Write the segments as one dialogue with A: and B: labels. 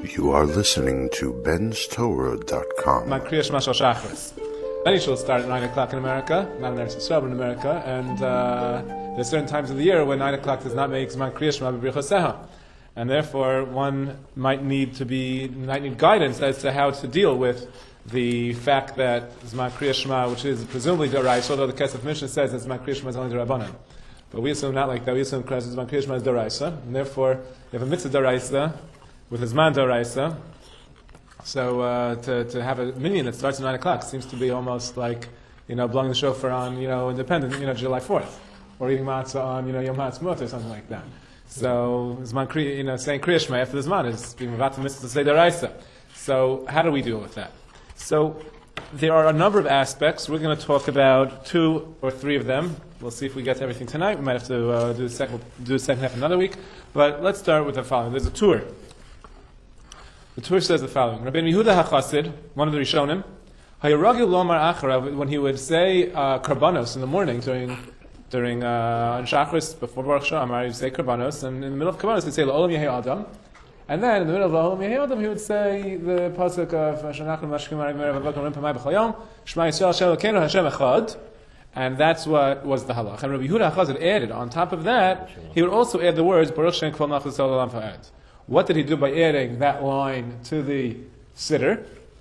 A: You are listening to benstorah.com.
B: My Kriya Shema Shal Shachris. Many shuls start at 9 o'clock in America, not in Eretz Yisrael, but in America, and there's certain times of the year when 9 o'clock does not make Zman Kriya Shema b'brichoseha. And therefore, one might need guidance as to how to deal with the fact that Zman Kriya Shema, which is presumably Doraisa, although the Kesef Mishnah says that Zman Kriya Shema is only Dorabanan. But we assume not like that. We assume Zman Kriya Shema is Doraisa, and therefore, you have a mitzvah Doraisa with a Zman Doraisa. So to have a minyan that starts at 9 o'clock seems to be almost like, blowing the shofar on, Independence, July 4th, or eating matzah on, Yom HaAtzmaut or something like that. So Zman Kriya, saying Kriya Shema after the Zman is being about to miss to say Doraisa. So how do we deal with that? So there are a number of aspects. We're going to talk about 2 or 3 of them. We'll see if we get to everything tonight. We might have to do the second half another week. But let's start with the following. There's a tour. The Torah says the following: Rabbeinu Yehuda HaChassid, one of the Rishonim, Hayaragil Lomar Acharav, when he would say Karbanos in the morning during on Shachris before Baruch Shamar, he would say Karbanos, and in the middle of Karbanos he'd say La'olam Yehei Adam, and then in the middle of La'olam Yehei Adam he would say the pasuk of Shanachim Mashkim Marav Merav Avot Pamay B'Chol Yom, Shema Yisrael Hashem Elokeinu Hashem Echad, and that's what was the halach. And Rabbi Yehuda HaChassid added on top of that, he would also add the words Baruch Shem Kol Nachas Olam Fa'ad. What did he do by adding that line to the siddur?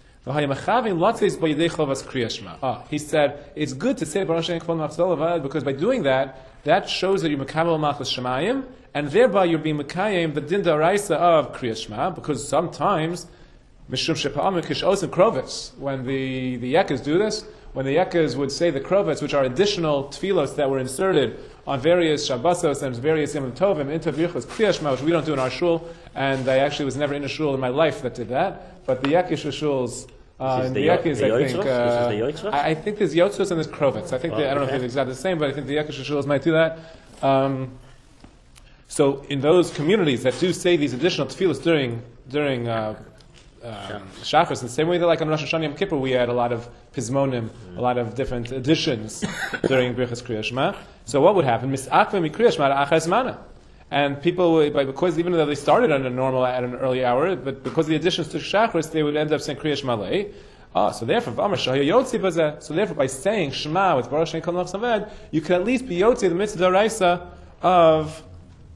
B: He said, it's good to say Baruch Shem Kol Nachas Olam Fa'ad because by doing that, that shows that you're Mekabel Malchus Shemayim, and thereby you're being Mekayim the Din D'Oraisa of Kriya Shema, because sometimes Mishum Shepa'am Kish Osim Krovitz, when the Yekas do this, when the Yekas would say the Krovitz, which are additional tefillos that were inserted on various Shabbosos and various Yom Tovim into Birchos Kriya Shema, which we don't do in our shul, and I actually was never in a shul in my life that did that, but the Yekish shuls, in the Yekish, I think there's Yotzos and there's Krovitz. I think I don't know if it's exactly the same, but I think the Yekish shuls might do that. So in those communities that do say these additional tefillos during Shachris, in the same way that like on Rosh Hashanah Yom Kippur we had a lot of Pizmonim, a lot of different additions during Birchas Kriya Shema. So what would happen? Mis'akvim Kriya Shema Achas Mana. And people would, because even though they started at an early hour, but because of the additions to Shachris, they would end up saying Kriya Shema Lei. So therefore, by saying Shema with Baruch Shem Kol Nachas Olam Fa'ad, you can at least be Yotzi the mitzvah D'Oraisa of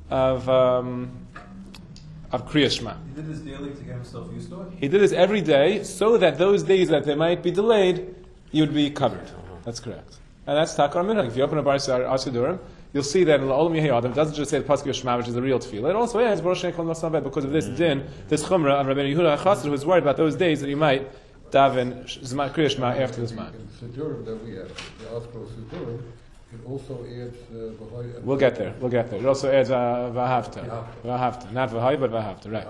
B: Kriya Shema.
C: He did this daily to get himself used to it?
B: He did this every day, so that those days that they might be delayed, you would be covered. That's correct. And that's Takar Minhag. If you open a Bar Asidurim, you'll see that in La'olam Yehei Adam, it doesn't just say the Pasuk of Shema, which is the real tefillah. It also adds Baruch Shem Kol Nachas Olam Fa'ad because of this din, this chumrah, and Rabbeinu Yehuda HaChassid who was worried about those days that you might daven Kriya Shema after the Zman.
D: In the Siddurim that we have, the Osprey Siddurim, it also adds
B: We'll get there. It also adds Vahavta. Not Vahai, but Vahavta, right.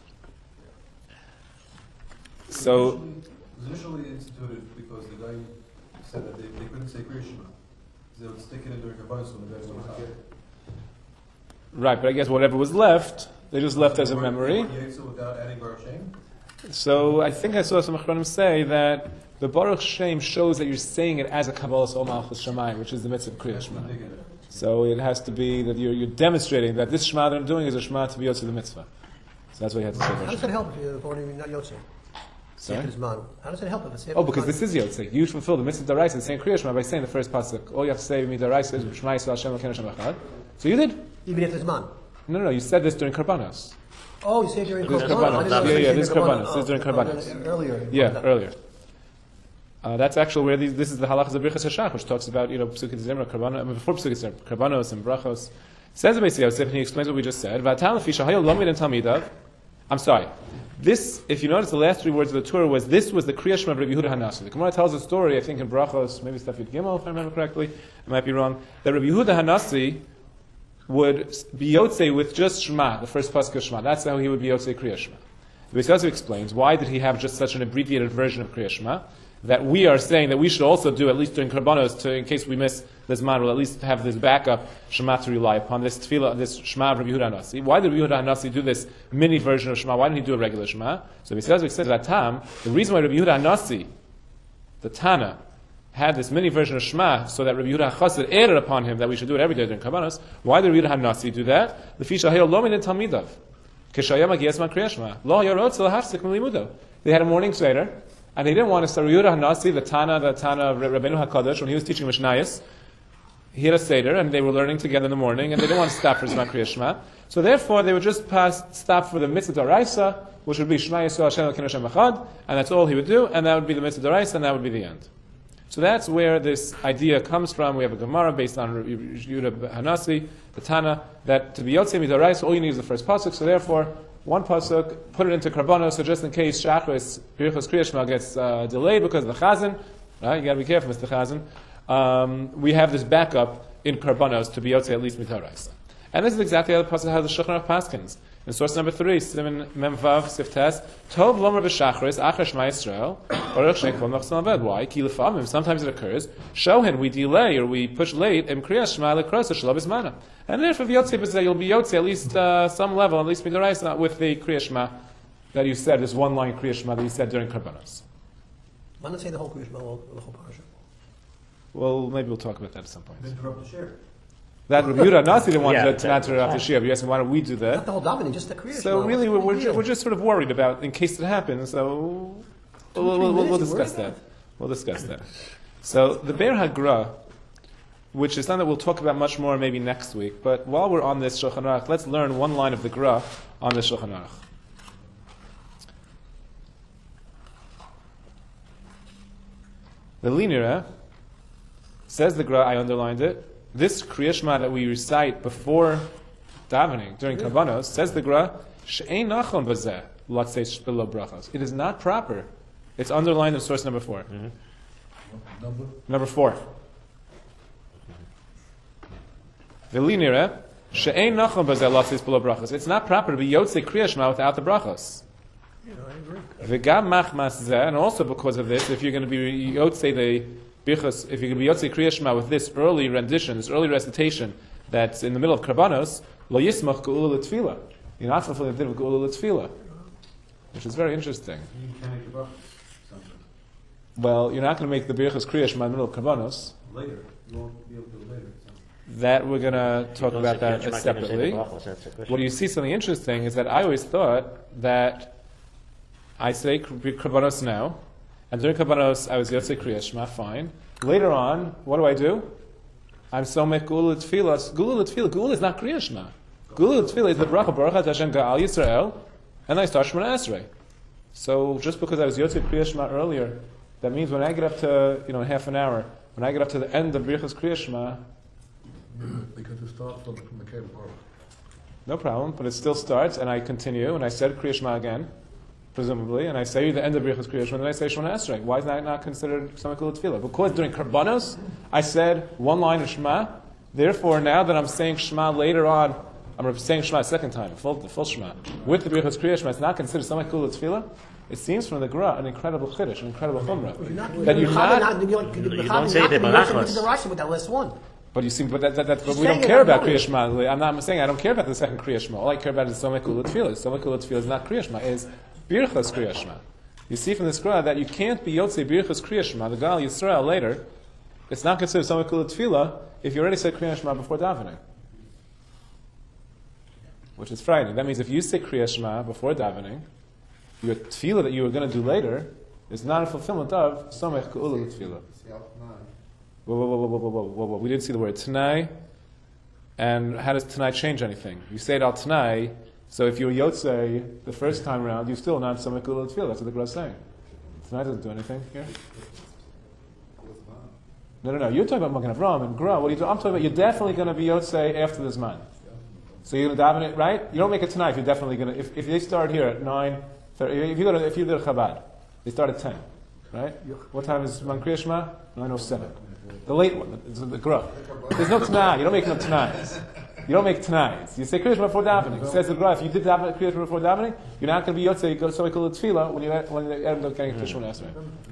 B: So,
C: it was initially instituted because the guy said that they couldn't say Kriya Shema. They would stick it in during Kabbalah, so the guys would not get it.
B: Right, but I guess whatever was left, they just left as a memory.
C: Without adding Baruch Shem?
B: So I think I saw some Achronim say that the Baruch Shem shows that you're saying it as a Kabbalah Ol Malchus Shemayim, which is the mitzvah of Kriya Shema. So it has to be that you're demonstrating that this Shema that I'm doing is a Shema to be Yotzi the mitzvah. So that's what you have to say.
E: How does it help if you're already not Yotzi?
B: Sorry?
E: How does it help if it's
B: because this is Yotzi. You fulfill the mitzvah D'Oraisa and saying Kriya Shema by saying the first pasuk. All you have to say with D'Oraisa is Shema Yisrael Hashem Elokeinu Hashem Echad. So you did.
E: Even if it's man.
B: No. You said this during Karbanos.
E: Oh, you say during
B: Karbanos. This is Karbanos. This is during Karbanos.
E: Earlier.
B: Earlier. That's actually where this is the halachas of Birchas Hashach, which talks about Psukei Zimra, before Psukei Zimra, Karbanos and Brachos. Says basically Yosef, and he explains what we just said. I'm sorry. This, if you notice, the last 3 words of the Torah this was the Kriya Shema of Rabbi Yehuda HaNasi. The Gemara tells a story, I think in Brachos, maybe Staf Yud Gimel, if I remember correctly. I might be wrong. That Rabbi Yehuda HaNasi would be Yotzei with just Shema, the first pasuk of Shema. That's how he would be Yotzei Kriya Shema. The Beis Yosef explains why did he have just such an abbreviated version of Kriya Shema that we are saying that we should also do at least during Karbanos in case we miss this man, we'll at least have this backup Shema to rely upon, this tefillah, this Shema of Rabbi Yehuda HaNasi. Why did Rabbi Yehuda HaNasi do this mini version of Shema? Why didn't he do a regular Shema? So Beis Yosef said that time, the reason why Rabbi Yehuda HaNasi, the Tana, had this mini version of Shema so that Rabbi Yehuda HaChassid added upon him that we should do it every day during Karbanos. Why did Rabbi Yehuda HaNasi do that? The Fisha Hayol Lo Min Talmidav. Kishayam Agiyas Man Kriya Shema. Lo Yarotz Lahafsik Milimudo. They had a morning Seder, and they didn't want to start. Yehuda Hanasi, the Tana of Rabbeinu HaKadosh, when he was teaching Mishnayos, he had a Seder, and they were learning together in the morning, and they didn't want to stop for Zman Kriya Shema. So therefore, they would just stop for the Mitzvah D'Oraisa, which would be Shema Yisrael Hashem Elokeinu Hashem Echad, and that's all he would do, and that would be the Mitzvah D'Oraisa, and that would be the end. So that's where this idea comes from. We have a Gemara based on Yehuda Hanasi, the Tana, that to be Yotzei Midoraisa, all you need is the first pasuk. So therefore, one pasuk, put it into Karbonos, so just in case Shachris, Birchos Kriya Shema gets delayed because of the Chazan, right? You got to be careful, Mr. Chazan. We have this backup in Karbonos to be Yotzei at least Midoraisa. And this is exactly how the pasuk has the Shulchan Aruch Paskins. In source number 3, Siman Memvav Siftes, Tov Lomer B'Shachris, Achar Shema Yisrael, Baruch Shem Kol Machzal Aved. Why? Ki Lefamim, sometimes it occurs, Shohen, we delay or we push late, Em Kriya Shema Lekrosa Shelo B'Zmana. And therefore, Yotzei B'Zeh, you'll be Yotzei at least some level, at least Midoraisa, with the Kriya Shema that you said, this one line Kriya Shema that you said during Karbanos.
E: Why not say the whole Kriya Shema, the whole parasha?
B: Well, maybe we'll talk about that at some point.
C: Interrupt the share.
B: That Rabbi Yehuda Nasi didn't want to not interrupt the Shia, but you asked me, why don't we do that?
E: Not the whole davening, just the Kriya Shema.
B: So really, we're just sort of worried about, in case it happens, so we'll discuss that. We'll discuss that. So the Be'er HaGra, which is something that we'll talk about much more maybe next week, but while we're on this Shulchan Aruch, let's learn one line of the Gra on this Shulchan Aruch. The Linira says the Gra, I underlined it, this Kriya Shema that we recite before davening, during Karbanos, says the Gra, She'ein nachon b'zeh, latzei below brachos. It is not proper. It's underlined in source number 4. Number 4. V'li nireh, she'ein nachon b'zeh, latzei below brachos. It's not proper to be yotzei Kriya Shema without the brachos. V'gam machmas zeh, and also because of this, if you're going to be yotzei the Birchos, if you can be Yotzei Kriya Shema with this early rendition, this early recitation that's in the middle of Karbanos, Lo Yismach Geula L'Tfila. You're not fulfilling the din of Geula L'Tfila, which is very interesting.
C: You can't make the
B: Well, you're not going to make the Birchos Kriya Shema in the middle of Karbanos.
C: later. You won't be able to do it later.
B: That we're going to talk about that separately. What you see something interesting is that I always thought that I say Karbanos now, and during Karbanos, I was Yotzei Kriya Shema, fine. Later on, what do? I'm Somech Geula L'Tfilas. Geula L'Tfilah. Geula is not Kriya Shema. Geula L'Tfilah is the bracha Baruch Hashem Ga'al Yisrael, and I start Shemona Esrei. So just because I was Yotzei Kriya Shema earlier, that means when I get up to, half an hour, when I get up to the end of Birchos Kriya Shema,
D: because it starts from the Kalim Baruch.
B: no problem, but it still starts, and I continue, and I said Kriya Shema again, presumably, and I say the end of Birchos Kriya Shema, and then I say Shemona Esrei. Why is that not considered Somech Geula L'Tfilah? Because during Karbanos, I said one line of Shema. Therefore, now that I'm saying Shema later on, I'm saying Shema a second time, the full Shema, with the Birchos Kriya Shema, it's not considered Somech Geula L'Tfilah. It seems from the Gra an incredible chiddush, an incredible chumrah. That you're not.
F: You don't say the Barachos.
E: The Rashi with that last one.
B: But you see, but we don't care about Kriya Shema. I'm saying I don't care about the second Kriya Shema. All I care about is Somech Geula L'Tfilah. Somech Geula L'Tfilah is not Kriya Shema. Is Birchos Kriya Shema. You see from this Gra that you can't be Yotzei Birchos Kriya Shema, the Gal Yisrael later. It's not considered Somech Geula L'Tfilah if you already said Kriya Shema before davening, which is frightening. That means if you say Kriya Shema before davening, your tefillah that you were going to do later is not a fulfillment of Somech Geula L'Tfilah. Whoa. We didn't see the word Tanai. And how does Tanai change anything? You say it al Tanai, so if you're Yotzei the first time around, you still not Somech Geula L'Tfilah. That's what the Gra is saying. Tanai doesn't do anything here. No. You're talking about Magen Avraham and Gra. What are you doing? I'm talking about you're definitely going to be Yotzei after this man. So you're going to daven it, right? You don't make it tonight if you're definitely going to. If they start here at 9, if you go to Chabad, they start at 10, right? What time is Man Kriya Shema? 9:07. The late one, the Gra. There's no Tanai. You don't make no Tanais. You don't make Tanais. You say Kriya Shema before davening. It says the Gra. If you did Kriya Shema before davening, you're not going to be Yotzei. You go to Somech Geula L'Tfilah when you end up getting Kriya Shema Esrei.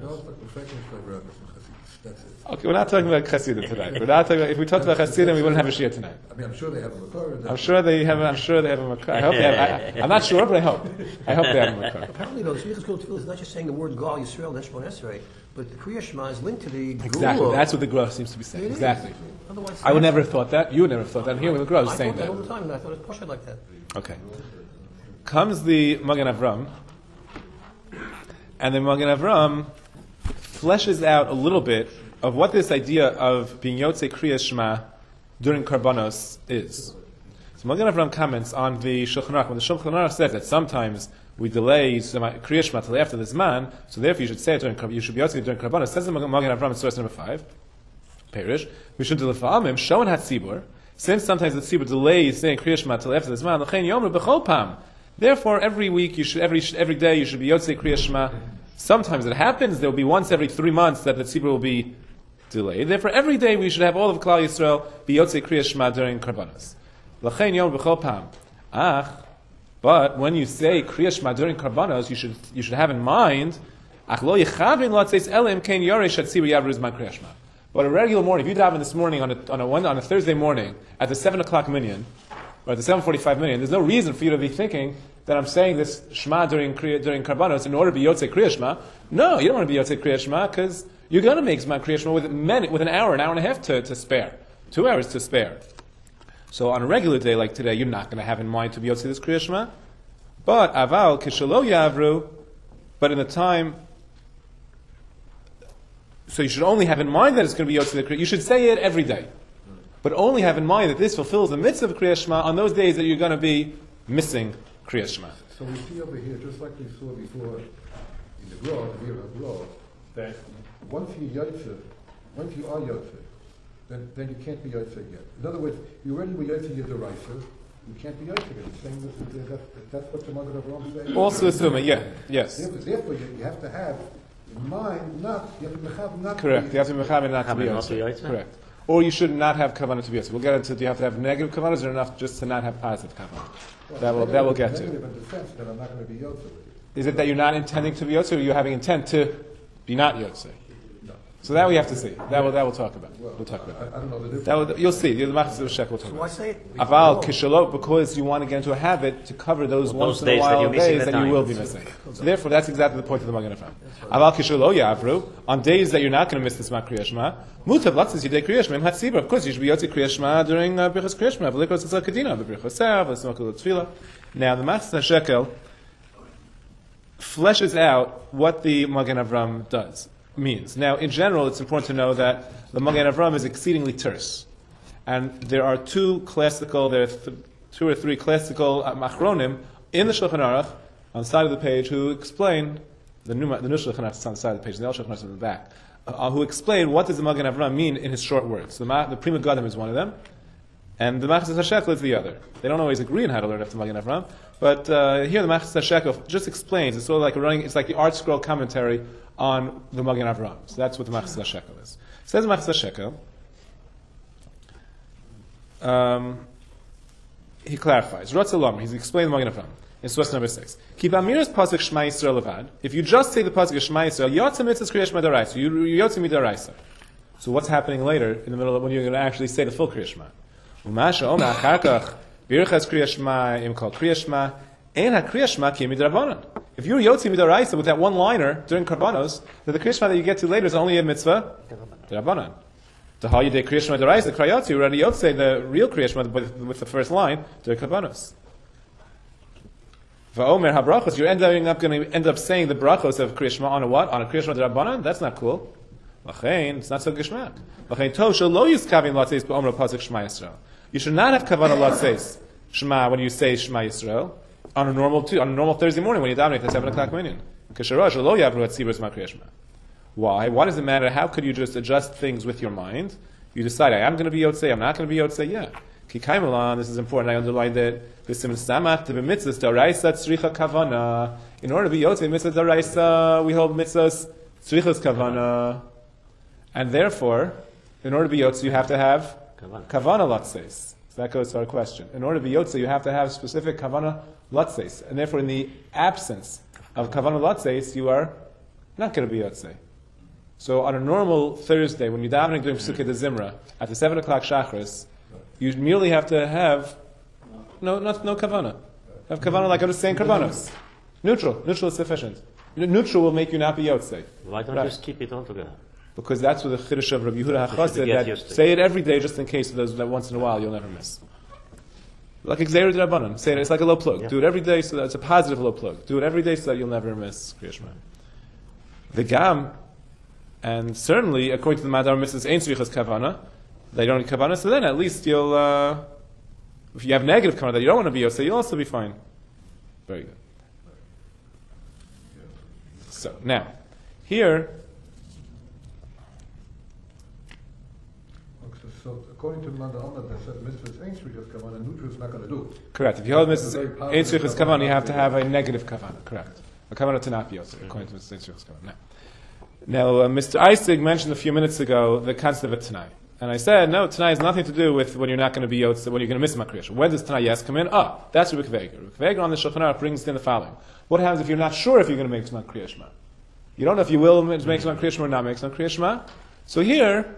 B: Okay, we're not talking about Chassidim tonight. We're not talking about, if we talked about Chassidim, we wouldn't have a Shia tonight.
D: I mean, I'm sure they have a Makar.
B: I'm sure they have a Makar. I hope they have. I'm not sure, but I hope they have a Makar.
E: Apparently, though, Somech Geula L'Tfilah is not just saying the word Gal Yisrael and Shemona Esrei, but the Kriya Shema is linked to the
B: Exactly.
E: Geula.
B: That's what the Gra seems to be saying. Exactly.
E: Otherwise,
B: I would never have thought that. You would never have thought that. Here, when the Gra is
E: I
B: saying
E: thought that
B: that.
E: all the time, and I thought it was partial like that.
B: Okay. comes the Magen Avram, and the Magen Avram fleshes out a little bit of what this idea of being Yotzei Kriyas Shema during Karbanos is. So Magen Avram comments on the Shulchan Aruch. When the Shulchan Aruch says that sometimes we delay Kriyas Shema till after this man, so therefore you should say it you should be Yotzei during Karbanos. Says the Magen Avram in source number 5, Perish, we should deliver Amim, Shon HaTzibur, since sometimes the Tzibur delays saying Kriyas Shema till after this man, L'chein Yomer B'chol Pam. Therefore, every week, every day, you should be Yotzei Kriyas Shema. Sometimes it happens, there will be once every 3 months that the Tzibur will be delayed. Therefore, every day we should have all of Klal Yisrael be Yotzei Kriyas Shema during Karbanos. L'chein Yomer B'chol Pam. But when you say Kriyas Shema during Karbanos, you should have in mind, Ach lo yechavin l'atzeis elim kein yoresh at Tzibur yavru zman Kriyas Shema. But a regular morning, if you daven this morning on a Thursday morning at the 7 o'clock minyan, or at the 7:45 minyan, there's no reason for you to be thinking that I'm saying this Shema during Karbanos in order to be Yotzei Kriyas Shema. No, you don't want to be Yotzei Kriyas Shema because you're going to make Zman Kriyas Shema with an hour and a half to spare, 2 hours to spare. So on a regular day like today, you're not going to have in mind to be Yotzei this Kriyas Shema. But aval kishalo yavru, but in the time. So you should only have in mind that it's going to be Yotzei the Kriyas. You should say it every day. But only have in mind that this fulfills the mitzvah of Kriyas Shema on those days that you're going to be missing Kriyas Shema.
D: So we see over here, just like we saw before in the Gra, that once you are Yotzei, then you can't be Yotzei again. In other words, you already were Yotzei Yederaisa, you can't be Yotzei again. Saying that's what the Magen Avram is saying.
B: Also assuming, yes.
D: Therefore, you have to have in mind, you have to mechav not
B: correct. You have to mechav not to be Yotzei. Correct. Or you should not have kavanah to be Yotzei. We'll get into, do you have to have negative kavanah, or is it enough just to not have positive kavanah?
D: Well,
B: that we'll get to.
D: Negative in the sense that I'm not going to be Yotzei.
B: Is it that you're not intending to be Yotzei, or you're having intent to be not Yotzei?
D: No.
B: So that we have to see. That we'll talk about. We'll talk about
D: I don't know the difference.
B: you'll see. The Machzor Shek will talk
E: So
B: about.
E: why say it?
B: Aval kishalot, because you want to get into a habit to cover those once in a while days that you will be missing. So therefore, that's exactly the point of the Magen Avram. Aval kishalot yavru, on days that you're not going to miss this Zman Kriyas Shema, mutav latzis yidei Kriyas Shema hatzibur. Of course, you should be Yotzei Kriyas Shema during Birchas Kriyas Shema. V'likos tzal kadina, v'brichos se'ah, v'smakul tefillah. Now, the Machzor Shekel fleshes out what the Magen Avram means. Now, in general, it's important to know that the Magen Avram is exceedingly terse. And there are two or three classical machronim in the Shulchan Aruch on the side of the page who explain, the new Shulchan Aruch is on the side of the page, the old Shulchan Aruch is on the back, who explain what does the Magen Avram mean in his short words. The Prima Gadim is one of them, and the Machzor Shekel is the other. They don't always agree on how to learn after Magen Avram, but here the Machzor Shekel just explains. It's sort of like it's like the Art Scroll commentary on the Magen Avram. So that's what the Machzor Shekel is. Says the Machzor Shekel. He clarifies. He's explaining the Magen Avram in source number 6. Ki b'amiras pasuk Shema Yisrael levad. If you just say the pasuk of Shema Yisrael, Yotzei mitzvahs Kriyas Shema d'oraisa. You Yotzei mid'oraisa. So what's happening later in the middle of when you're going to actually say the full Kriyas Shema? Umasha omer achar kach birchas Kriyas Shema im kol Kriyas Shema ein haKriyas Shema ki midrabanan. If you're Yotzei mid'oraisa with that one liner during Karbanos, then the Kriyas Shema that you get to later is only a mitzvah d'rabanan. The Hal Yidei Kriyas Shema d'oraisa Krayotzi, you already Yotzei the real Kriyas Shema with the first line during Karbanos. Va'omer habrachos, you're going to end up saying the brachos of Kriyas Shema on a what? On a Kriyas Shema d'Rabbanan? That's not cool. L'chein, it's not so geshmak. L'chein tov shelo yiskavin latzeis b'omer pasuk Shema Yisrael. You should not have kavanah latzeis Shema when you say Shema Yisrael on a normal Thursday morning when you daven at 7 o'clock minyan. K'shara shelo yavru atzibur zman Kriyas Shema. Why? Why does it matter? How could you just adjust things with your mind? You decide, I am going to be Yotzei, I'm not going to be Yotzei, yeah. Ki kaimelan, this is important, I underline that in order to be Yotzei mitzvah d'oraisa, we hold mitzvahs tzrichas kavana. And therefore, in order to be Yotzei, you have to have kavana latzeis. So that goes to our question. In order to be Yotzei, you have to have specific kavana latzeis. And therefore, in the absence of kavana latzeis, you are not going to be Yotzei. So on a normal Thursday, when you're davening during Pesukei de Zimra, at the 7 o'clock Shachris, you merely have to have no kavana. Have kavana like I'm just saying karbanos. Neutral is sufficient. Neutral will make you not be Yotzei.
F: Why don't you just keep it all together?
B: Because that's what the Chiddush of Rabbi Yehuda HaChassid, that say it every day just in case of those that once in a while you'll never miss. Like Xeru D'Rabbanan. Say it, it's like a low plug.
F: Yeah.
B: Do it every day so that it's a positive low plug. Do it every day so that you'll never miss Kriya Shema. The Gam, and certainly, according to the Madar Mrs. Ein Tzrichas Kavana, they don't need Kavana, so then at least you'll, if you have negative Kavana that you don't want to be Yotze, you'll also be fine. Very good. So, now, here,
D: So according to Manda Ahmed, that said Mrs. Ainsley just come on, and Nutra is not going to do it.
B: correct. If you hold
D: That's
B: Mrs.
D: a very
B: Ein
D: positive
B: Tzrichas
D: Kavana.
B: Kavana, you have to have a negative Kavana, correct. A Kavana to not be Yotze, according to Mrs. Ein Tzrichas Kavana. Now, Mr. Eisig mentioned a few minutes ago the concept of a Tanai. And I said, no, Tanai has nothing to do with when you're not going to be Yotze, when you're going to miss Makriya. When does Tanai yes come in? That's Reb Kveger. Reb Kveger on the Shulchan Aruch brings in the following. What happens if you're not sure if you're going to make Makriya Shema? You don't know if you will make Makriya Shema or not make Makriya Shema. So here,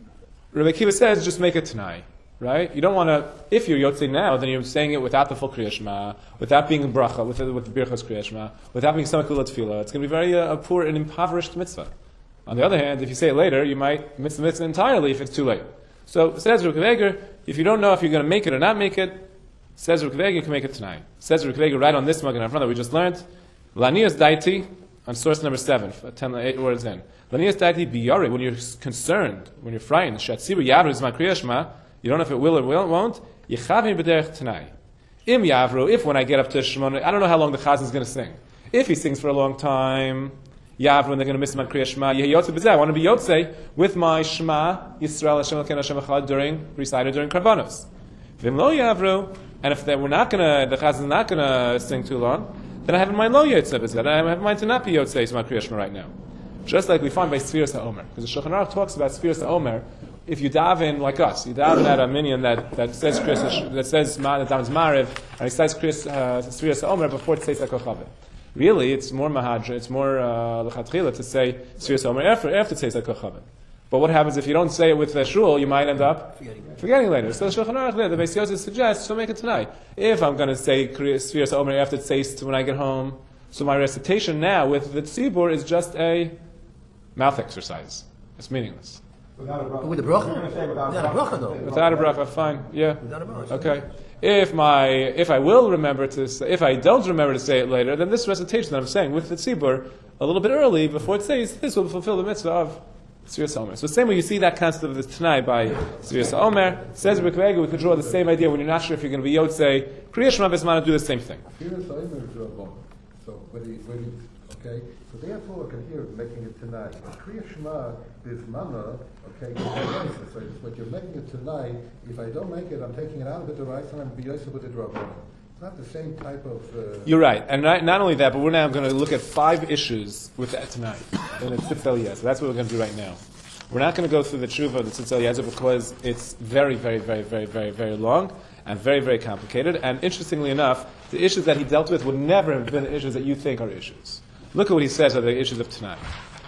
B: Rebbe Akiva says, just make a Tanai. Right? You don't want to, if you're Yotze now, then you're saying it without the full Kriya Shema, without being in Bracha, with the Birchos Kriya Shema, without being Samach Ula Tefillah. It's going to be very a poor and impoverished mitzvah. On the other hand, if you say it later, you might miss the mitzvah entirely if it's too late. So, says Reb Kveger, if you don't know if you're going to make it or not make it, says Reb Kveger, you can make it tonight. Says Reb Kveger right on this mug in front that we just learned, Lanias Daiti, on source number 7, 8 words in. Lanias Daiti biyari, when you're concerned, when you're frightened, Shatsiru Yavru is Makriya Shema, you don't know if it will or won't, Yechavim b'derech Tanai. Im Yavru, if when I get up to Shemona, I don't know how long the Chazan is going to sing. If he sings for a long time, Yavru, and they're going to miss my Kriya Shema, Yehi Yotze b'zeh, I want to be Yotze with my Shema, Yisrael Hashem Elkeinu Hashem Echad, recited during Karbanos. Vim lo Yavru, and if we're not going to, the Chazan is not going to sing too long, then I have in mind lo Yotze b'zeh, then I have in mind to not be Yotze to my Kriya Shema right now. Just like we find by Sfiras HaOmer. Because the Shulchan Aruch talks about Sfiras HaOmer, if you daven like us, you daven at a minyan that says Kriya, that says that davens Mariv, and he says Sfiras HaOmer before it says HaKochavim. Really, it's more mahadra, it's more lechatchila to say Sfiras HaOmer after it says HaKochavim. But what happens if you don't say it with the shul? You might end up forgetting later. So the Shulchan Aruch there, the Beis Yosef suggests, so make it tonight. If I'm going to say Sfiras HaOmer after it says when I get home, so my recitation now with the tzibur is just a mouth exercise. It's meaningless.
E: But with the bracha? Without a bracha, though.
B: Without a bracha, fine. Yeah.
E: Without a bracha.
B: Okay. If I will remember to say, if I don't remember to say it later, then this recitation that I'm saying with the tzibur a little bit early before it says, this will fulfill the mitzvah of Sfiras HaOmer. So the same way you see that concept of the Tanai by Sfiras HaOmer, says Reb Kveger, we could draw the same idea when you're not sure if you're going to be Yotzei. Kriya Shema B'Zman do the same thing.
D: Sfiras HaOmer is Rabbon. So when he, okay, so therefore I can hear making it tonight. But Kriya Shema is mana, okay, so but you're making it tonight. If I don't make it, I'm taking it out of it the right time and be Yosef with the Rabbon. It's not the same type of...
B: You're right. And not only that, but we're now going to look at 5 issues with that tonight. And it's Tzitz Eliezer. That's what we're going to do right now. We're not going to go through the tshuva of the Tzitz Eliezer because it's very, very, very, very, very, very long and very, very complicated. And interestingly enough, the issues that he dealt with would never have been the issues that you think are issues. Look at what he says are the issues of tonight.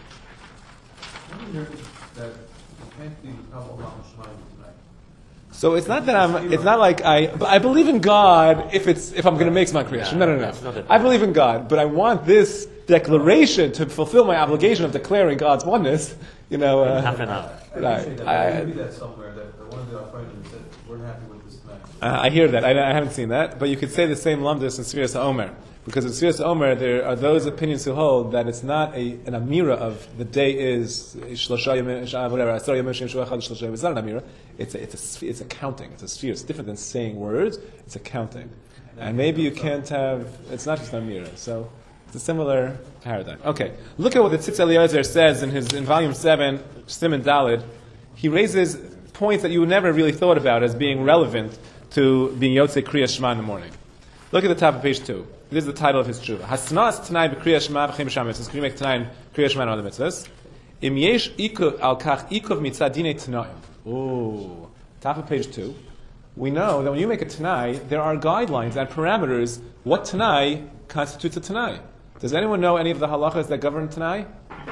C: That you can't be Kabbalah Shemaim tonight.
B: So it's not that it's not like I believe in God if I'm going to make my creation. No. I believe in God, but I want this declaration to fulfill my obligation of declaring God's oneness.
F: Half an hour.
B: Right.
C: I read that somewhere that one of the Afronim said we're happy with this tonight.
B: I hear that. I haven't seen that, but you could say the same lumdus in Sfiras HaOmer. Because in Sfiras HaOmer, there are those opinions who hold that it's not an amira of the day is shlosha yom, whatever. Asar yom shem shuachad shlosha yom. It's not an amira. It's a counting. It's a sphere. It's different than saying words. It's a counting. And maybe you can't have. It's not just an amira. So it's a similar paradigm. Okay, look at what the Tzitz Eliezer says in volume 7, Siman Daled. He raises points that you never really thought about as being relevant to being Yotzei Kriya Shema in the morning. Look at the top of page 2. This is the title of his tshuva. Hasnas Tanai b'Kriya Shema v'Chem B'Sham Mitzvahs. Can you make Tanai and Kriya Shema and other mitzvahs? Im yesh ikuv al kach ikuv mitzad dinei Tanaim. Ooh. Top of page 2. We know that when you make a Tanai, there are guidelines and parameters what Tanai constitutes a Tanai. Does anyone know any of the halachas that govern Tanai?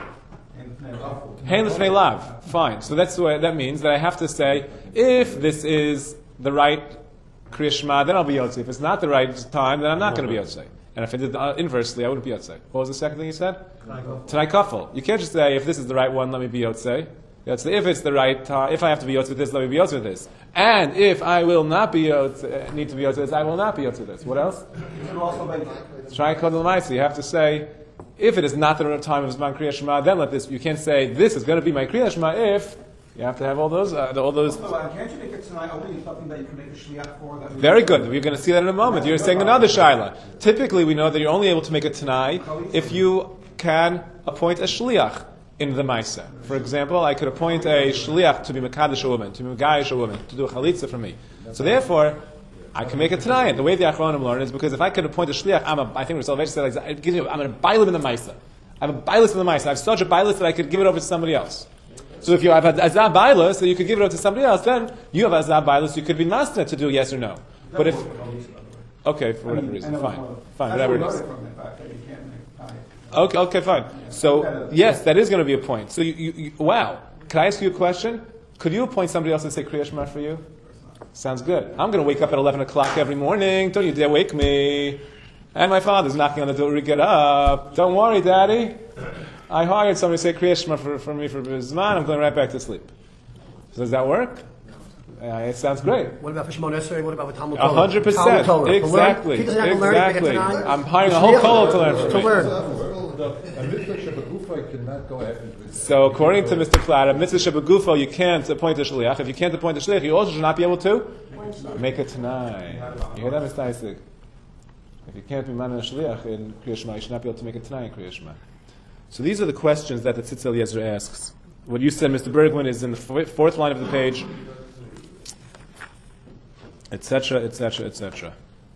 B: Hein l'fnei lav. Fine. So that means that I have to say, if this is the right Kriya Shema, then I'll be Yotzei. If it's not the right time, then I'm not going to be Yotzei. And if I did inversely, I wouldn't be Yotzei. What was the second thing you said? Tanai Kafel. You can't just say, if this is the right one, let me be Yotzei. If it's the right time, if I have to be yotz with this, let me be yotz with this. And if I will not be need to be yotz with this, I will not be yotz with this. What else? Try kol l'maisa. You have to say, if it is not the time of Zman Kriya Shema, then let this. You can't say this is going to be my Kriya Shema if you have to have all those.
G: Can't you make it tonight only something that you can make a shliach for?
B: Very good. We're going to see that in a moment. You're saying another shaila. Typically, we know that you're only able to make it tonight if you can appoint a shliach in the Maisa. For example, I could appoint a shliach to be mekadosh a woman, to be megayish a woman, to do a chalitza for me. So therefore, I can make it tonight. The way the Achronim learn is because if I could appoint a shliach, I think Rav Soloveitch said, I'm a bailim in the Maisa. I'm a bailis in the Maisa. I have such a bailis that I could give it over to somebody else. So if you have azab bailis, so you could give it over to somebody else, then you have azab bailis, you could be master to do yes or no. But if, okay, for whatever reason, fine, whatever it is. Okay, fine. So, yes, that is going to be a point. So, wow. Can I ask you a question? Could you appoint somebody else and say Kriya Shema for you? Sounds good. I'm going to wake up at 11 o'clock every morning. Don't you dare wake me. And my father's knocking on the door to get up. Don't worry, Daddy. I hired somebody to say Kriya Shema for me for Zman. I'm going right back to sleep. So does that work? It sounds great.
E: What about for Shemon Esrei? What about for Talmud Torah?
B: 100%. Exactly. I'm hiring a whole kol to learn from me. So according to Mr. Flatter, mitzvah shebegufo, you can't appoint a shliach. If you can't appoint a shliach, you also should not be able to make it tonight. You hear that, Mr. Isaac? If you can't be man a shliach in Kriya Shema, you should not be able to make it tonight in Kriya Shema. So these are the questions that the Tzitz Eliezer asks. What you said, Mr. Bergman, is in the fourth line of the page, etc., etc., etc.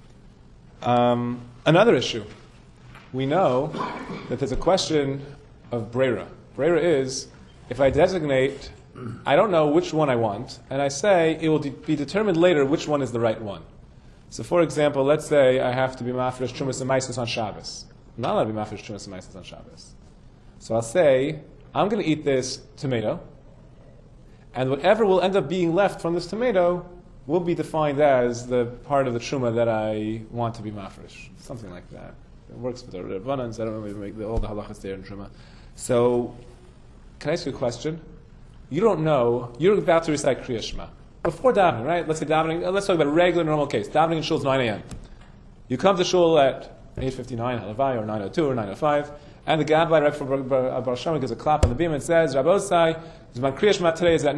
B: Another issue. We know that there's a question of Breira. Breira is, if I designate, I don't know which one I want, and I say it will be determined later which one is the right one. So for example, let's say I have to be mafresh Trumas and Maisus on Shabbos. I'm not allowed to be mafresh Trumas and Maisus on Shabbos. So I'll say, I'm going to eat this tomato, and whatever will end up being left from this tomato will be defined as the part of the truma that I want to be mafresh. Something like that. It works with the Rabbanans. I don't really make all the halachas there in truma. So, can I ask you a question? You don't know. You're about to recite Kriya Shema before davening, right? Let's say davening. Let's talk about a regular, normal case. Davening in shul is 9 a.m. You come to shul at 8:59, halavai, or 9:02, or 9:05, and the gabbai right from Bar Shama gives a clap on the beam and says, Rabbosai, Zman Kriya Shema today is at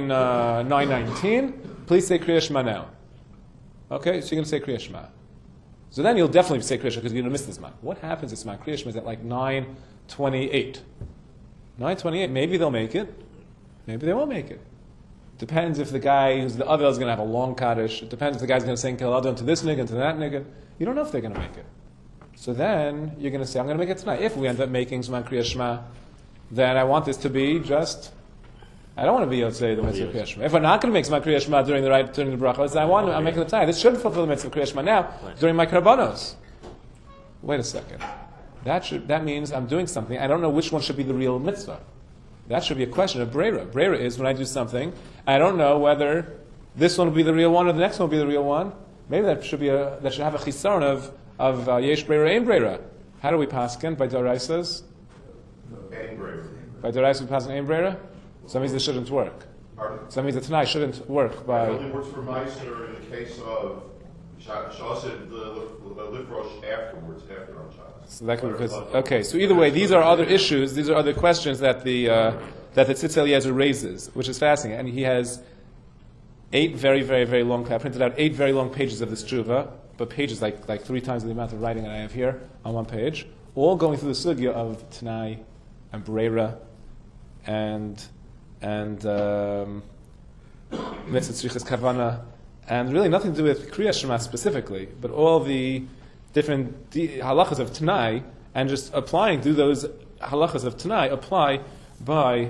B: 9:19. Please say Kriya Shema now. Okay, so you're going to say Kriya Shema. So then you'll definitely say Kriya Shema because you're going to miss this Zman. What happens if Zman Kriya Shema is at like 9:28? 9:28, maybe they'll make it. Maybe they won't make it. Depends if the guy who's the other is going to have a long Kaddish. It depends if the guy's going to sing Kel Adon to this nigga and to that nigga. You don't know if they're going to make it. So then you're going to say, I'm going to make it tonight. If we end up making Zman Kriya Shema, then I want this to be just, I don't want to be Yotzei the mitzvah Kriya Shema. If we're not going to make Zman Kriya Shema during the brachos, I'm making the time. This should fulfill the mitzvah Kriya Shema now, during my karbanos. Wait a second. That means I'm doing something. I don't know which one should be the real mitzvah. That should be a question of Breira. Breira is when I do something, I don't know whether this one will be the real one or the next one will be the real one. Maybe that should have a chisaron of yesh Breira, ein Breira. How do we paskin? By Doraisas?
H: Ein Breira.
B: By Doraisas we paskin ein Breira? So that means it shouldn't work.
H: Pardon?
B: So that means that tonight shouldn't work by...
H: It only works for Meister in the case of Shaw said the Lifrosh afterwards, after on Shabbos.
B: So that could, because, okay, so either way, these are other issues, these are other questions that the Tzitz Eliezer raises, which is fascinating. And he has 8 very, very, very long, I printed out 8 very long pages of this tshuva, but pages like 3 times the amount of writing that I have here on one page, all going through the sugya of Tanai and Breira and Mitzvah Tzrichas Kavana, and really nothing to do with Kriya Shema specifically, but all the different halachas of Tanai, and just applying to those halachas of Tanai apply by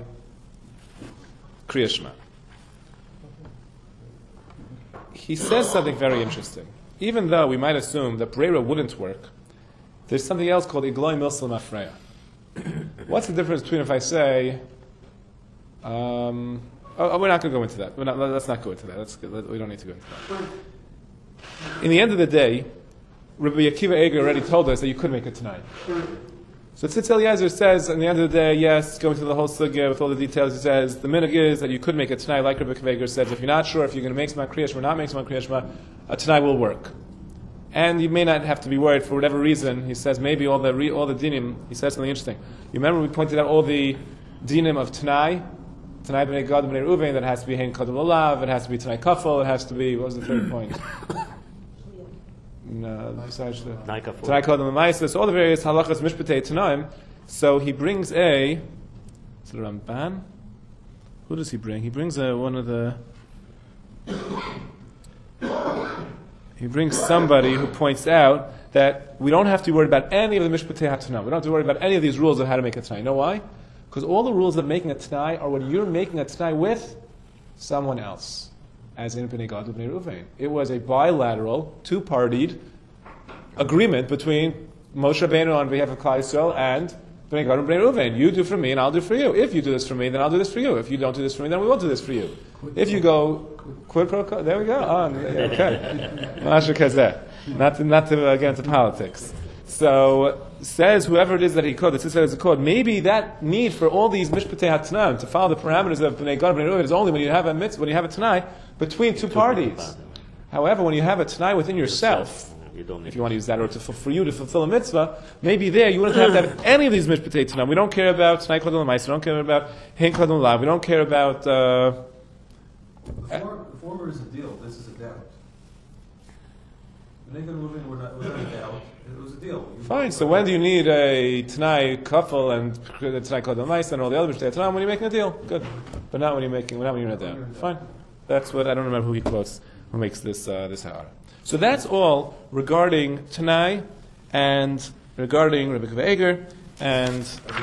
B: Kriya Shema. He says something very interesting. Even though we might assume that Breira wouldn't work, there's something else called Igloi Milsel Mafreya. What's the difference between if I say, we're not going to go into that. Let's not go into that. We don't need to go into that. In the end of the day, Rabbi Akiva Eger already told us that you could make it tonight. So Tzitz Eliezer says, at the end of the day, yes, going through the whole sugya with all the details, he says, the minhag is that you could make a Tanai, like Rebbe Kveger says, if you're not sure if you're going to make Zman Kriya Shema or not make Zman Kriya Shema, a Tanai will work. And you may not have to be worried for whatever reason. He says maybe all the dinim, he says something interesting. You remember we pointed out all the dinim of Tanai b'nei Gad b'nei Reuven, that has to be Hein Kadam Lalav, it has to be Tanai Kafel, it has to be, what was the third point? No, besides the Tanai Kadam L'maisa, so all the various halachas mishpatei Tanaim. So he brings is it a Ramban? Who does he bring? He brings one of the... He brings somebody who points out that we don't have to be worried about any of the mishpatei hatanah. We don't have to worry about any of these rules of how to make a tanai. You know why? Because all the rules of making a tanai are when you're making a tanai with someone else, as in Bnei Gad Bnei Reuven. It was a bilateral, two-partied agreement between Moshe Rabbeinu on behalf of Klal Yisrael and Bnei Gad Bnei Reuven. You do for me, and I'll do for you. If you do this for me, then I'll do this for you. If you don't do this for me, then we won't do this for you. If you go quid pro quo, there we go. Okay, not to get into politics. So says whoever it is that he called, the sister is a code. Maybe that need for all these mishpatei hatanam to follow the parameters of Bnei Gad Bnei Reuven is only when you have a mitzvah, when you have a tanai between two parties. However, when you have a tanai within yourself, if you want to use that, or for you to fulfill a mitzvah, maybe there you wouldn't have to have any of these mishpatei tanam. We don't care about tanai kadol l'mais. We don't care about hein kadol lav. We don't care about.
C: The former is a deal. This is a doubt. Bnei Gad Reuven were not a doubt. It was a deal.
B: Fine. So when do you need a tanai kafel and tanai kadol l'mais and all the other mishpatei tanam? When you're making a deal, good. But not when you're in a doubt. Fine. That's what I don't remember who he quotes. Who makes this ha'ara. So that's all regarding Tanai and regarding Rebbe Kveger and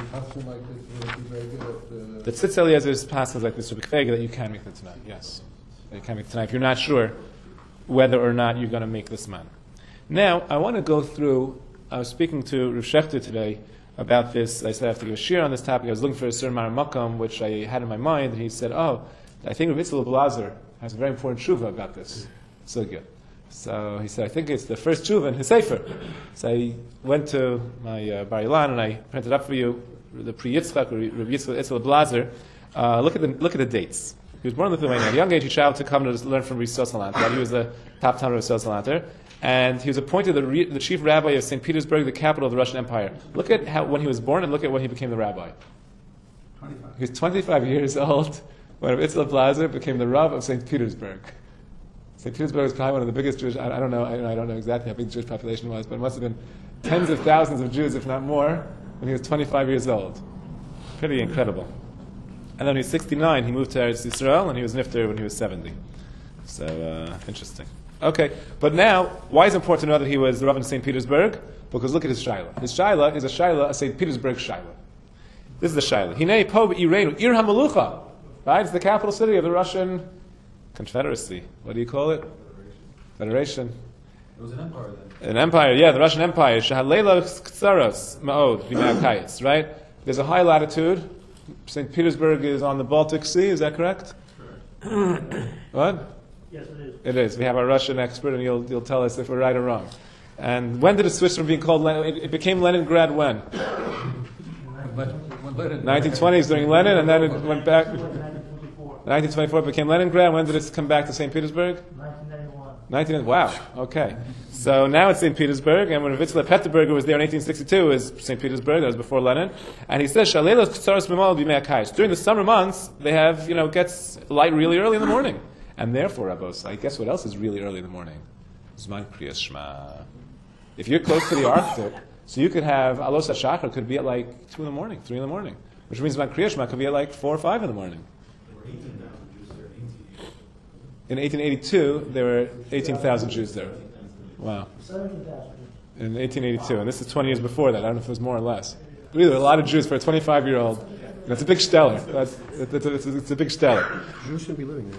B: the Tzitz Eliezer's passes like this Rebbe Kveger that you can make the Tanai. Yes, you can make the Tanai if you're not sure whether or not you're going to make this man. Now I want to go through. I was speaking to Rav Shechter today about this. I said I have to give a shir on this topic. I was looking for a certain Makom which I had in my mind, and he said, "Oh, I think Rav Yitzchak Blazer has a very important shuvah about this." So good. So he said, I think it's the first tshuva in his sefer. So I went to my Bar Ilan and I printed up for you the Pri Yitzchak or Rabbi Yitzchak Blazer. Look at the dates. He was born in Lithuania. At a young age, he traveled to Kovna to learn from Rish Salanter. He was the top town of Rish Salanter, and he was appointed the chief rabbi of St. Petersburg, the capital of the Russian Empire. Look at how when he was born, and look at when he became the rabbi.
C: 25.
B: He was 25 years old when Rabbi Yitzchak Blazer became the Rav of St. Petersburg. St. Petersburg was probably one of the biggest Jewish. I don't know exactly how big the Jewish population was, but it must have been tens of thousands of Jews, if not more, when he was 25 years old. Pretty incredible. And then when he was 69, he moved to Eretz Yisrael, and he was nifter when he was 70. So interesting. Okay, but now, why is it important to know that he was the Rav in St. Petersburg? Because look at his shaila. His shaila is a St. Petersburg shaila. This is the shaila. Hinei po b'Ireinu, Ir HaMelucha. Right? It's the capital city of the Russian Confederacy. What do you call it? Federation.
C: It was an empire then.
B: An empire, yeah, the Russian Empire. Shahalela Ktsaros Ma'od B'Me'akayis, right? There's a high latitude. St. Petersburg is on the Baltic Sea, is that correct? What?
F: Yes, it is.
B: It is. We have our Russian expert, and you'll tell us if we're right or wrong. And when did it switch from being called Lenin? It became Leningrad when? 1920s during Lenin, and then it went back. 1924 it became Leningrad. When did it come back to St. Petersburg?
F: 1991.
B: Wow. Okay. So now it's St. Petersburg, and when Vitzla Peterburger was there in 1862, it was St. Petersburg. That was before Lenin. And he says, "Shalelos Ktsaros B'Mal B'Me'akayis." During the summer months, they have, it gets light really early in the morning, and therefore, Rabbos, I guess what else is really early in the morning? Zman Kriyas Shema. If you're close to the Arctic, so you could have Alos HaShachar could be at like 2 in the morning, 3 in the morning, which means Zman Kriyas Shema could be at like 4 or 5 in the morning. In 1882, there were 18,000 Jews there. Wow.
F: 17,000.
B: In 1882, and this is 20 years before that. I don't know if it was more or less. But either a lot of Jews for a 25-year-old. That's a big stellar. It's a big stellar.
E: Jews shouldn't be living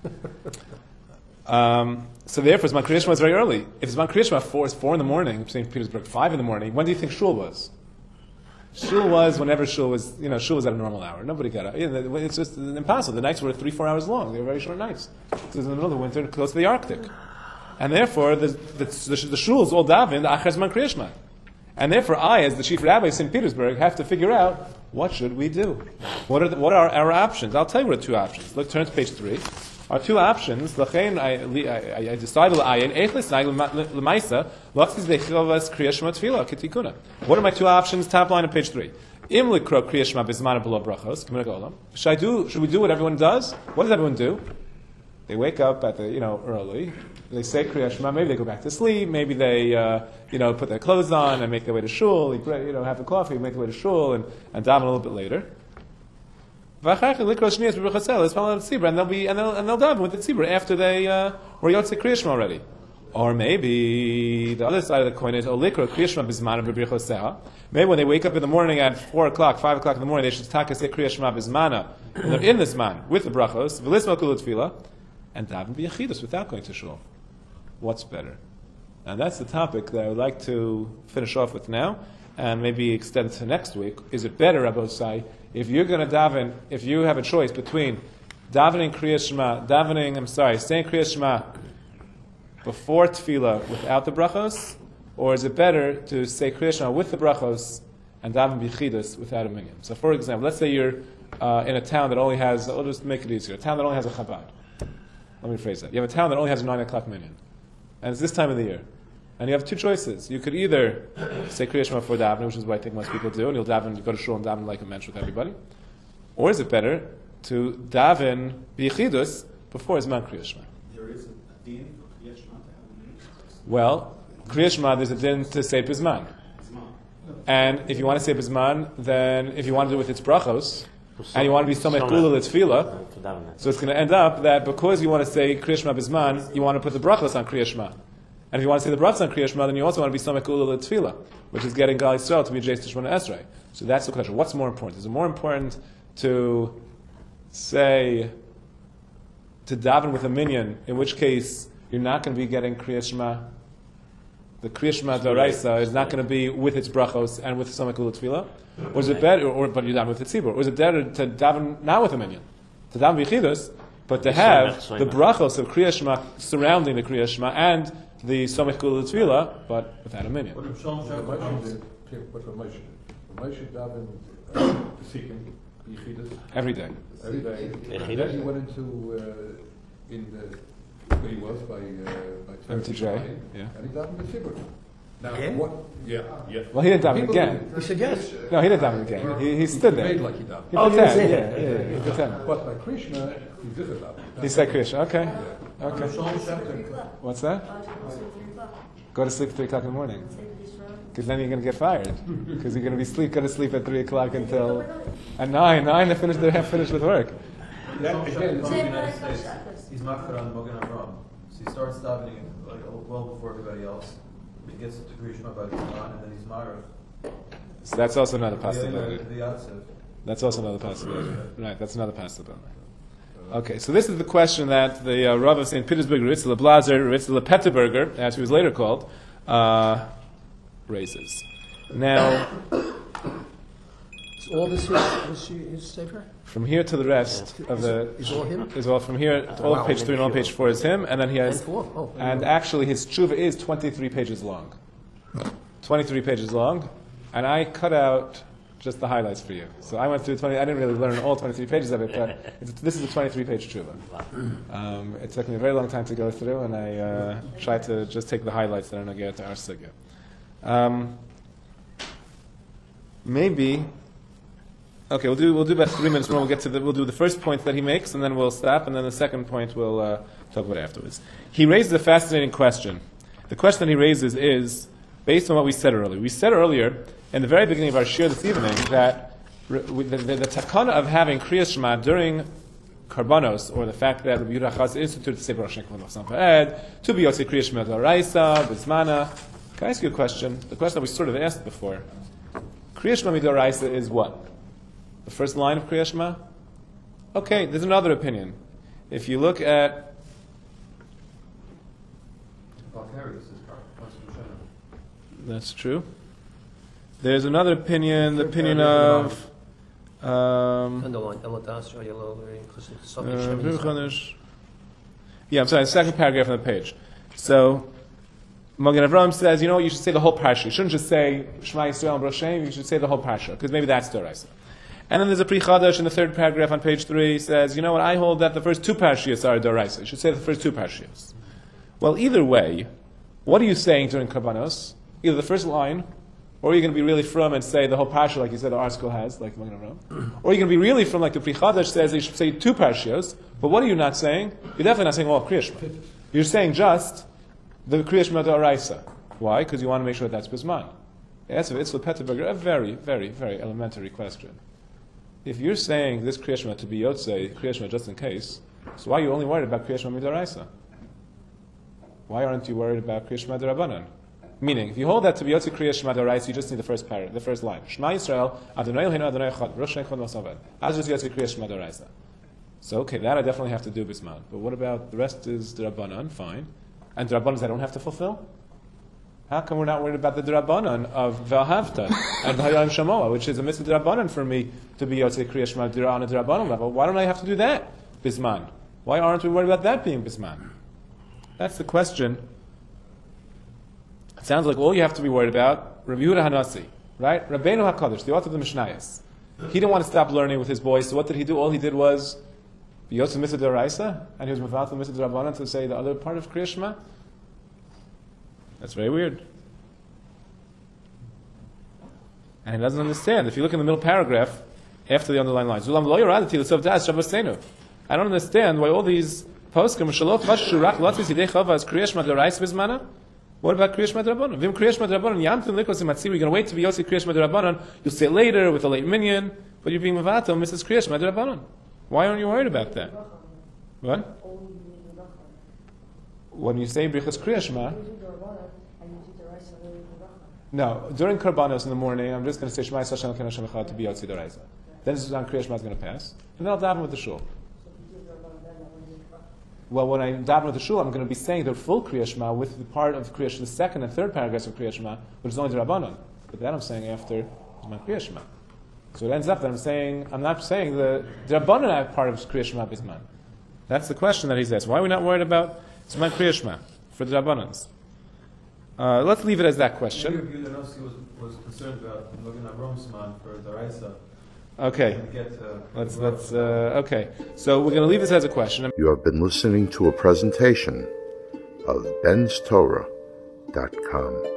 B: there. So therefore, Zman Kriyas Shema was very early. If Zman Kriyas Shema is 4 in the morning, St. Petersburg 5 in the morning, when do you think Shul was? Shul was whenever Shul was, Shul was at a normal hour. Nobody got out. It's just impossible. The nights were 3-4 hours long. They were very short nights. So it was in the middle of the winter, close to the Arctic. And therefore, the Shul's all daven, the Achar Zman Kriyas Shema. And therefore I, as the chief rabbi of St. Petersburg, have to figure out what should we do. What are our options? I'll tell you what are two options. Look, turn to page 3. Our two options, I decided what are my two options? Top line of page 3. Should we do what everyone does? What does everyone do? They wake up at early. They say Kriya Shema. Maybe they go back to sleep. Maybe they put their clothes on and make their way to shul. Have a coffee, make their way to shul, and daven a little bit later. And they'll daven with the tzibur after they were Yotzei Kriya Shema already. Or maybe the other side of the coin is maybe when they wake up in the morning at 4 o'clock, 5 o'clock in the morning, they should take say Kriya Shema Bismana, and they're in this man with the brachos, and daven b'yachidus without going to shul. What's better? And that's the topic that I would like to finish off with now, and maybe extend to next week. Is it better, Rabbi Sai, if you're going to daven, if you have a choice between saying Kriya Shema before tefillah without the brachos, or is it better to say Kriya Shema with the brachos and daven b'yachidus without a minyan? So, for example, let's say you're in a town that only has, I'll just make it easier, a town that only has a Chabad. Let me rephrase that. You have a town that only has a 9 o'clock minyan, and it's this time of the year. And you have two choices. You could either say Kriya Shema for davening, which is what I think most people do, and you go to shul and daven like a mensch with everybody. Or is it better to daven b'yachidus before Zman Kriya Shema?
G: There is a din for Kriya Shema.
B: Well, Kriya Shema, there's a din to say Bizman. And if you want to say Bizman, then if you want to do it with its brachos, and you want to be Somech Gula L'Tefillah, so it's going to end up that because you want to say Kriya Shema Bizman, you want to put the brachos on Kriya Shema. And if you want to say the brachos on Kriya Shema, then you also want to be Somech Gula L'Tefillah, which is getting Gal Yisrael to be Jais Tishmona Esrei. So that's the question. What's more important? Is it more important to say, to daven with a minyan, in which case you're not going to be getting Kriya Shema? The Kriya Shema D'Oraisa is not going to be with its brachos and with Somech Gula L'Tefillah? Or is it better, but you daven with the tzibur? Or is it better to daven not with a minyan, to daven b'yachidus, but to have the brachos of Kriya Shema surrounding the Kriya Shema and the Somech Gula L'Tefillah, but without a minyan?
D: What Moshe daven seeking b'yachidus
B: Every day.
D: every day. And then he went into where he was by
B: MTJ, yeah.
D: and he davened the tzibur. Now,
E: Again?
D: what? Yeah.
B: Well, he didn't daven
D: People
B: again.
E: He said yes.
B: No, he didn't daven again. He stood there.
D: made like he davened.
B: He
E: Oh, he didn't say
B: pretended.
E: that.
B: Yeah, he pretended.
D: But by Krishna, he did it daven.
B: He said Krishna. Okay. Okay. What's that? Go to sleep at 3 o'clock in the morning. Because then you're going to get fired. Because you're going to be going to sleep at 3 o'clock until at 9. 9 they're half finished with work.
C: That again, in the United States, he's makfir on Mogen Avram. So he starts davening like well before everybody else. He gets to Kriya Shema by the Quran, and then he's married.
B: So that's also another possibility.
C: The Yatsev.
B: That's also another possibility. Right, that's another possibility. Okay, so this is the question that the Rav of St. Petersburg, Ritzel Blazer, Ritzel Petterberger, as he was later called, raises. Now,
E: Is all this his sefer?
B: from here to the rest of the
E: Is all him?
B: is all from here, all of page 3 and all of page 4 is him, and then he has,
E: And 4? Oh.
B: and actually his tshuva is 23 pages long. 23 pages long, and I cut out just the highlights for you. So I went through 20, I didn't really learn all 23 pages of it, but this is a 23-page tshuva. It took me a very long time to go through, and I tried to just take the highlights that are going to get to our sugya. Maybe, okay, we'll do about 3 minutes more. We'll do the first point that he makes, and then we'll stop, and then the second point we'll talk about afterwards. He raises a fascinating question. The question that he raises is based on what we said earlier. We said earlier in the very beginning of our shir this evening that the takana of having Kriya Shema during Karbanos, or the fact that the Yehuda Chaz instituted to be Yotzei Kriya Shema D'Oraisa, Bizmana. Can I ask you a question? The question that we sort of asked before. Kriya Shema D'Oraisa is what? The first line of Kriya Shema? Okay, there's another opinion. If you look at that's true. There's another opinion, the opinion of
E: Underline, Eladas, yellow,
B: yeah, I'm sorry, the second paragraph on the page. So Magen Avraham says, you know what, you should say the whole parsha. You shouldn't just say Shema Yisrael and Baruch Shem, you should say the whole parsha, because maybe that's Doraisa. And then there's a Pri Chadash in the third paragraph on page 3, says, you know what, I hold that the first 2 parshiyos are Doraisa. You should say the first 2 parshiyos. Well, either way, what are you saying during Karbanos? Either the first line, or you're going to be really from and say the whole parsha, like you said, the article has, like Magen Avraham. Or you're going to be really from, like the Pri Chadash says, you should say 2 parshiyos. But what are you not saying? You're definitely not saying all Kriya Shema. You're saying just the Kriya Shema Doraisa. Why? Because you want to make sure that's Bisman. That's it's a very, very, very elementary question. If you're saying this Kriya Shema to be Yotzei, Kriya Shema just in case, so why are you only worried about Kriya Shema Midoraisa? Why aren't you worried about Kriya Shema D'Rabbanan? Meaning, if you hold that to be Yotzei Kriya Shema Doraisa, you just need the first line. Shema Yisrael, Adonai Eloheinu Adonai Echad, Rosh Echad V'Saved. That's just Yotzei Kriya Shema Doraisa. So, okay, that I definitely have to do Bisman. But what about the rest is D'Rabbanan? Fine. And D'Rabbanan I don't have to fulfill? How come we're not worried about the D'Rabbanan of V'ahavta and V'hayam Shamoa, which is a mitzvah D'Rabbanan for me to be Yotzei Kriya Shema on a D'Rabbanan level? Why don't I have to do that Bisman? Why aren't we worried about that being Bisman? That's the question. It sounds like all you have to be worried about, Rabbi Yehuda Hanasi, right? Rabbeinu HaKadosh, the author of the Mishnayos. He didn't want to stop learning with his boys, so what did he do? All he did was be Yotzei Mitzvah D'Oraisa, and he was Mevatel Mitzvah D'Rabbanan to say the other part of Kriya Shema. That's very weird. And he doesn't understand. If you look in the middle paragraph, after the underlined line, Zulam lo yoradati l'sov das Shabbosenu. I don't understand why all these poskim shaloch vashu rak latzis yidei chava as Kriya Shema D'Oraisa bizmana. What about Kriya Shema D'Rabbanan? Vim Kriya Shema D'Rabbanan yamtim likos imatzir. You're going to wait to be Yotzei Kriya Shema D'Rabbanan. You'll say it later with a late minyan, but you're being mevatel Mrs. Kriya Shema D'Rabbanan. Why aren't you worried about that? What? When you say Brichas Kriya Shema, no, during Karbanos in the morning, I'm just going to say Shema Yisrael Hashem Elokeinu Hashem Echad to be Yotzei D'Oraisa. Then Sudan Kriya Shema is going to pass, and then I'll daven with the shul. Well, when I daven with the shul, I'm going to be saying the full Kriya Shema with the part of Kriya Shema, the second and third paragraphs of Kriya Shema, which is only the Rabbanon. But that I'm saying after my Kriya Shema. So it ends up that I'm not saying the Rabbanon part of Kriya Shema Bisman. That's the question that he's asked. Why are we not worried about Zman Kriya Shema for the Rabbanans? Let's leave it as that question.
C: Rabbi Yehuda was concerned about Magen Avraham Zman for D'Oraisa.
B: Okay. Okay. So we're going to leave this as a question.
A: You have been listening to a presentation of benstorah.com.